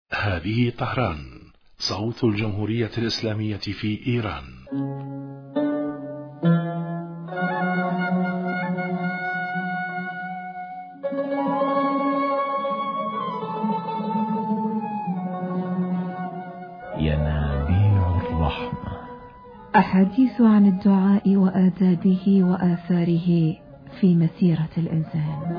هذه طهران، صوت الجمهورية الإسلامية في إيران. ينابيع الرحمة، أحاديث عن الدعاء وآدابه وآثاره في مسيرة الإنسان.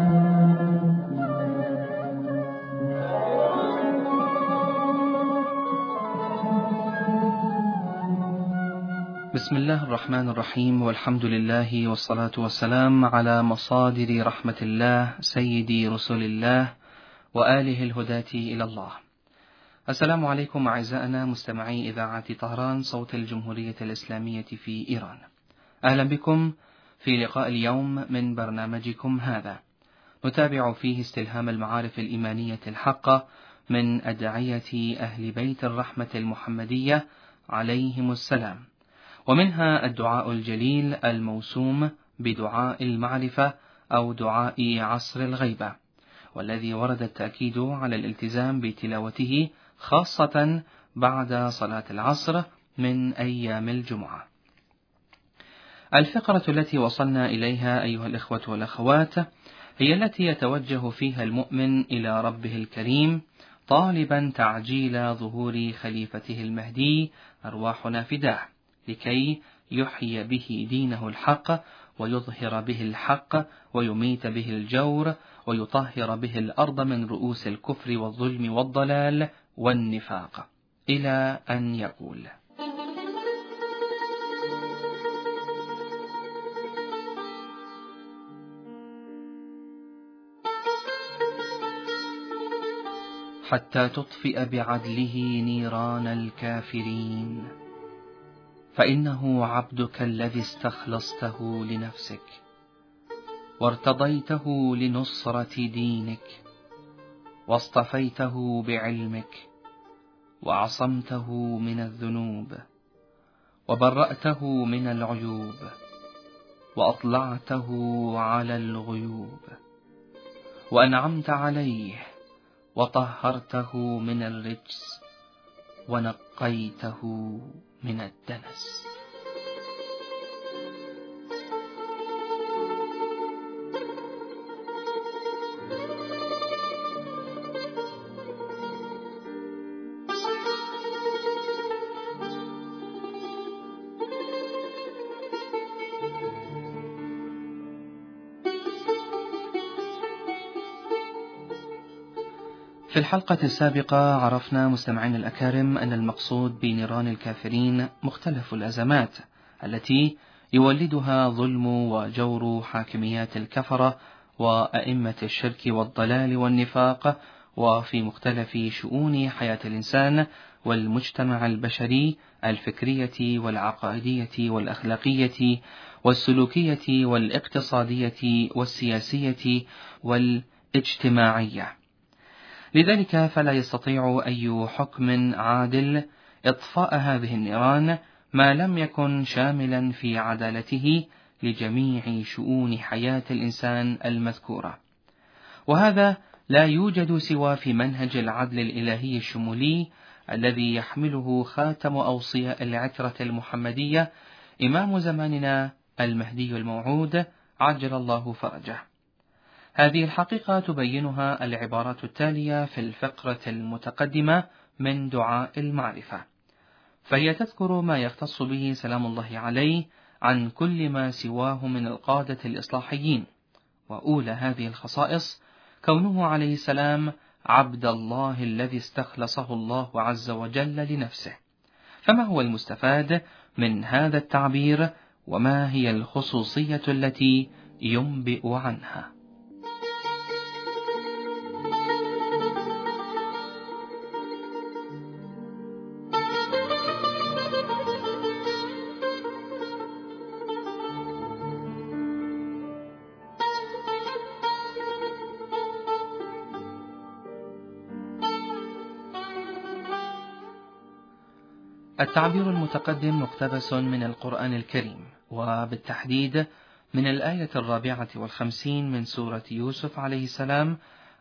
بسم الله الرحمن الرحيم، والحمد لله والصلاة والسلام على مصادر رحمة الله سيدي رسول الله وآله الهداة إلى الله. السلام عليكم أعزائنا مستمعي إذاعة طهران صوت الجمهورية الإسلامية في إيران. أهلا بكم في لقاء اليوم من برنامجكم هذا، نتابع فيه استلهام المعارف الإيمانية الحقة من أدعية أهل بيت الرحمة المحمدية عليهم السلام، ومنها الدعاء الجليل الموسوم بدعاء المعرفة أو دعاء عصر الغيبة، والذي ورد التأكيد على الالتزام بتلاوته خاصة بعد صلاة العصر من أيام الجمعة. الفقرة التي وصلنا إليها أيها الإخوة والأخوات هي التي يتوجه فيها المؤمن إلى ربه الكريم طالبا تعجيل ظهور خليفته المهدي أرواحنا فداه، لكي يحيي به دينه الحق ويظهر به الحق ويميت به الجور ويطهر به الأرض من رؤوس الكفر والظلم والضلال والنفاق، إلى أن يقول: حتى تطفئ بعدله نيران الكافرين، فإنه عبدك الذي استخلصته لنفسك وارتضيته لنصرة دينك، واصطفيته بعلمك وعصمته من الذنوب وبرأته من العيوب وأطلعته على الغيوب، وأنعمت عليه وطهرته من الرجس ونقيته من الدنس. في الحلقة السابقة عرفنا مستمعين الأكارم أن المقصود بنيران الكافرين مختلف الأزمات التي يولدها ظلم وجور حاكميات الكفرة وأئمة الشرك والضلال والنفاق، وفي مختلف شؤون حياة الإنسان والمجتمع البشري الفكرية والعقائدية والأخلاقية والسلوكية والاقتصادية والسياسية والاجتماعية. لذلك فلا يستطيع أي حكم عادل إطفاء هذه النيران ما لم يكن شاملا في عدالته لجميع شؤون حياة الإنسان المذكورة، وهذا لا يوجد سوى في منهج العدل الإلهي الشمولي الذي يحمله خاتم أوصياء العترة المحمدية إمام زماننا المهدي الموعود عجل الله فرجه. هذه الحقيقة تبينها العبارات التالية في الفقرة المتقدمة من دعاء المعرفة، فهي تذكر ما يختص به سلام الله عليه عن كل ما سواه من القادة الإصلاحيين، وأولى هذه الخصائص كونه عليه السلام عبد الله الذي استخلصه الله عز وجل لنفسه. فما هو المستفاد من هذا التعبير، وما هي الخصوصية التي ينبئ عنها؟ التعبير المتقدم مقتبس من القرآن الكريم، وبالتحديد من الآية 54 من سورة يوسف عليه السلام،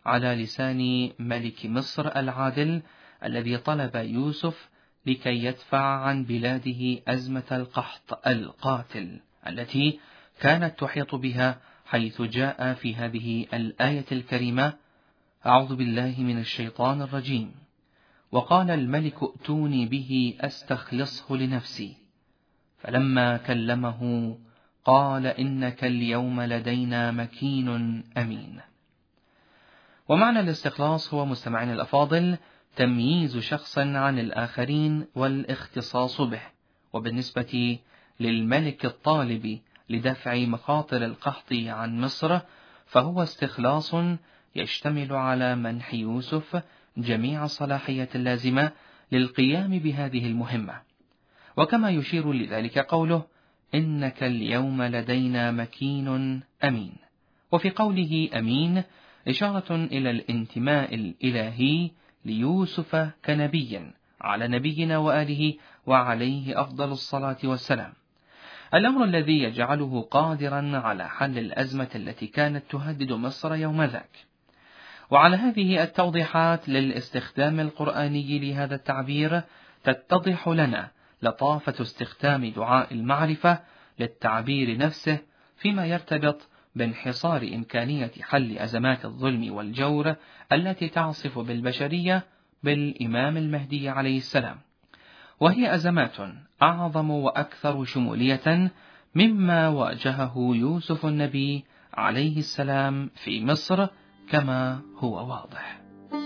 على لسان ملك مصر العادل الذي طلب يوسف لكي يدفع عن بلاده أزمة القحط القاتل التي كانت تحيط بها، حيث جاء في هذه الآية الكريمة: أعوذ بالله من الشيطان الرجيم، وقال الملك ائتوني به أستخلصه لنفسي، فلما كلمه قال إنك اليوم لدينا مكين أمين. ومعنى الاستخلاص هو مستمعين الأفاضل تمييز شخص عن الآخرين والاختصاص به. وبالنسبة للملك الطالب لدفع مخاطر القحط عن مصر، فهو استخلاص يشتمل على منح يوسف جميع الصلاحية اللازمة للقيام بهذه المهمة. وكما يشير لذلك قوله: إنك اليوم لدينا مكين أمين. وفي قوله أمين إشارة إلى الانتماء الإلهي ليوسف كنبي على نبينا وآله وعليه أفضل الصلاة والسلام، الأمر الذي يجعله قادرا على حل الأزمة التي كانت تهدد مصر يوم ذاك. وعلى هذه التوضيحات للاستخدام القرآني لهذا التعبير تتضح لنا لطافة استخدام دعاء المعرفة للتعبير نفسه فيما يرتبط بانحصار إمكانية حل أزمات الظلم والجور التي تعصف بالبشرية بالإمام المهدي عليه السلام، وهي أزمات أعظم وأكثر شمولية مما واجهه يوسف النبي عليه السلام في مصر كما هو واضح.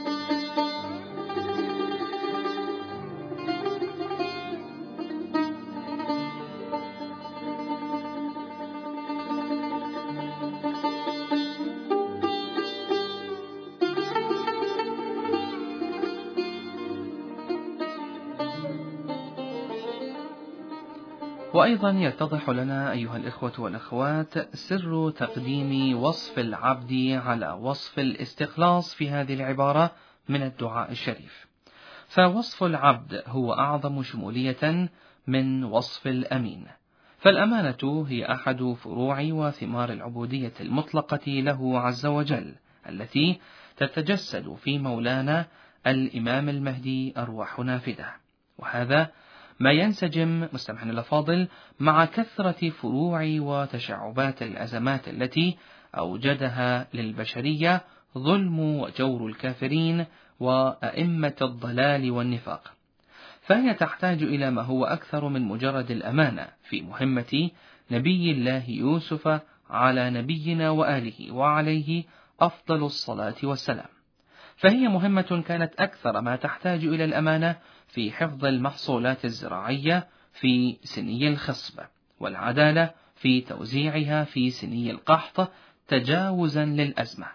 وأيضا يتضح لنا أيها الإخوة والأخوات سر تقديم وصف العبد على وصف الاستخلاص في هذه العبارة من الدعاء الشريف. فوصف العبد هو أعظم شمولية من وصف الأمين، فالأمانة هي أحد فروع وثمار العبودية المطلقة له عز وجل التي تتجسد في مولانا الإمام المهدي أرواح نافذة. وهذا ما ينسجم مستمعينا الأفاضل مع كثرة فروع وتشعبات الأزمات التي أوجدها للبشرية ظلم وجور الكافرين وأئمة الضلال والنفاق، فهي تحتاج إلى ما هو أكثر من مجرد الأمانة في مهمة نبي الله يوسف على نبينا وآله وعليه أفضل الصلاة والسلام. فهي مهمة كانت أكثر ما تحتاج إلى الأمانة في حفظ المحصولات الزراعية في سني الخصب، والعدالة في توزيعها في سني القحط تجاوزا للأزمة.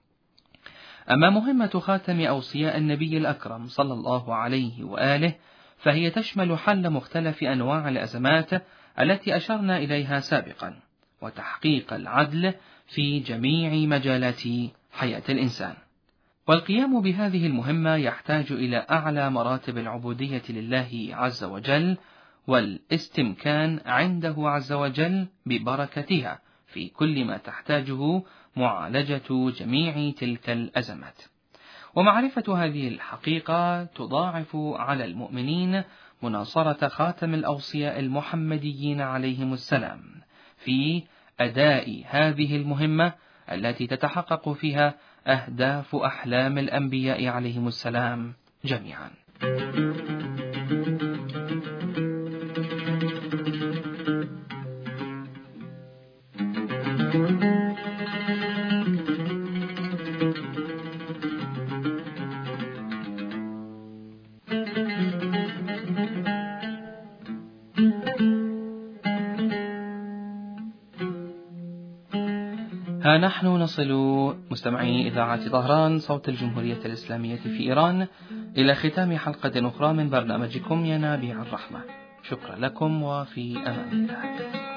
أما مهمة خاتم أوصياء النبي الأكرم صلى الله عليه وآله فهي تشمل حل مختلف أنواع الأزمات التي أشرنا إليها سابقا، وتحقيق العدل في جميع مجالات حياة الإنسان. والقيام بهذه المهمة يحتاج إلى أعلى مراتب العبودية لله عز وجل والاستمكان عنده عز وجل ببركتها في كل ما تحتاجه معالجة جميع تلك الأزمات. ومعرفة هذه الحقيقة تضاعف على المؤمنين مناصرة خاتم الأوصياء المحمديين عليهم السلام في أداء هذه المهمة التي تتحقق فيها أهداف أحلام الأنبياء عليهم السلام جميعا. ها نحن نصل مستمعي إذاعة طهران صوت الجمهورية الإسلامية في إيران إلى ختام حلقة أخرى من برنامجكم ينابيع الرحمة. شكرا لكم وفي أمان الله.